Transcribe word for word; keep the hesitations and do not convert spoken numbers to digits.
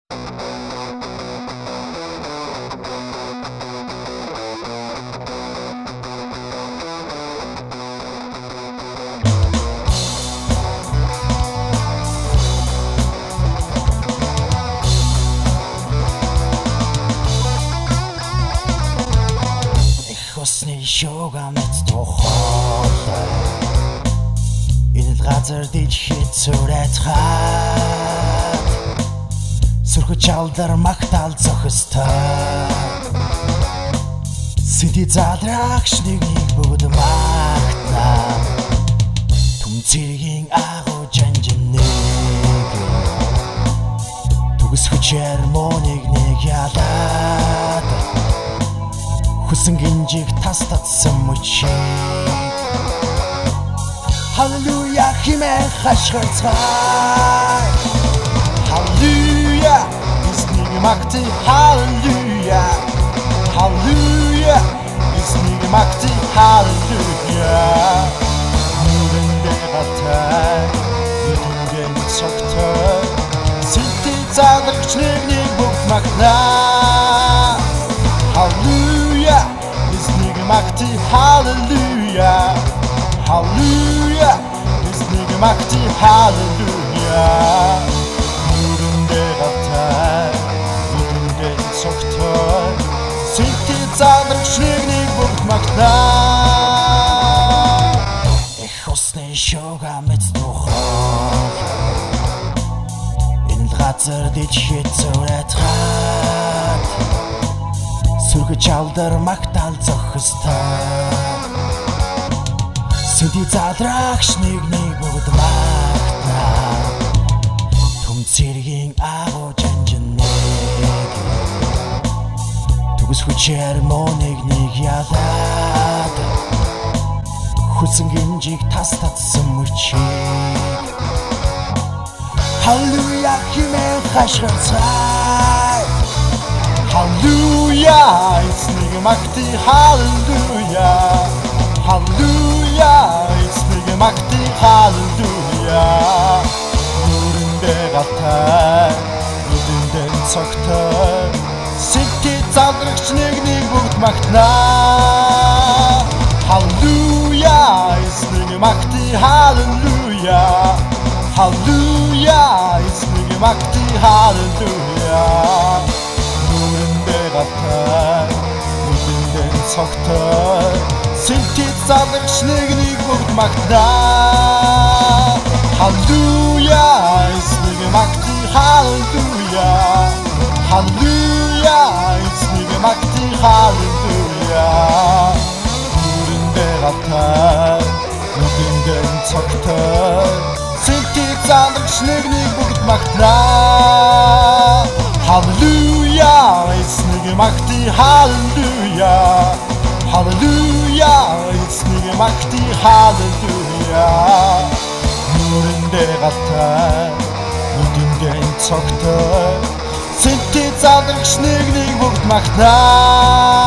Усны шуугаа мэт тухайлаа энэ газар дижхэд зүрэтхад сүрхэж алдар магтаал зохистой сиди задрагч нэг нэг бүгд магтнаа түм цэргийн агуу жанжинэг түгс хүчээр моныг нэг ялаад хүсэн гинжиг тастатсан мөчийг Halleluja химээ хашгирцгай Halleluja эзнийг магтъя Halleluja Halleluja эзнийг магтъя Halleluja нүдэндээ гатаа нүдэндээ цогтой синти задарч нэг нэг бүгд магтнаа Halleluja эзнийг магтъя Halleluja Halleluja эзнийг магтъя Halleluja нүдэндээ гатаа нүдэндээ цогтой синти задарч нэг нэг бүгд магтнаа эх усны шуугаа мэт тухай энэ газар дижхэд зүрэтхад сүргэж алдар магтаал зохистой сиди задрагч нэг нэг бүгд магтнаа түм цэргийн агуу жанжинэг түгс хүчээр моныг нэг ялаад хүсэн гинжиг тастатсан мөчийг Halleluja химээ хашгирцгай Halleluja эзнийг магтъя Halleluja Halleluja эзнийг магтъя Halleluja нүдэндээ гатаа нүдэндээ цогтой синти задрагч нэг нэг бүгд магтнаа Halleluja эзнийг магтъя Halleluja Halleluja эзнийг магтъя Halleluja нүдэндээ гатаа нүдэндээ цогтой синти задарч нэг нэг бүгд магтнаа Halleluja эзнийг магтъя Halleluja Halleluja эзнийг магтъя Halleluja нүдэндээ гатаа нүдэндээ цогтой синти задарч нэг нэг бүгд магтнаа Halleluja эзнийг магтъя Halleluja Halleluja эзнийг магтъя Halleluja нүдэндээ гатаа нүдэндээ цогтой синти задарч нэг нэг бүгд магтнаа